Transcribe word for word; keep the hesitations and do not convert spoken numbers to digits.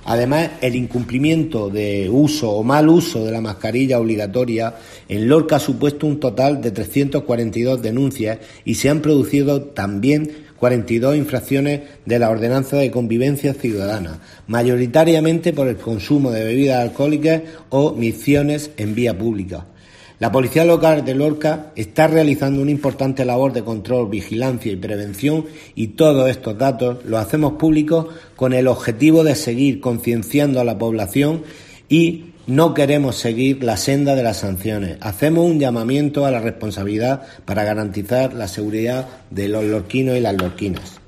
Además, el incumplimiento de uso o mal uso de la mascarilla obligatoria en Lorca ha supuesto un total de trescientas cuarenta y dos denuncias y se han producido también cuarenta y dos infracciones de la Ordenanza de Convivencia Ciudadana, mayoritariamente por el consumo de bebidas alcohólicas o micciones en vía pública. La Policía Local de Lorca está realizando una importante labor de control, vigilancia y prevención, y todos estos datos los hacemos públicos con el objetivo de seguir concienciando a la población y no queremos seguir la senda de las sanciones. Hacemos un llamamiento a la responsabilidad para garantizar la seguridad de los lorquinos y las lorquinas.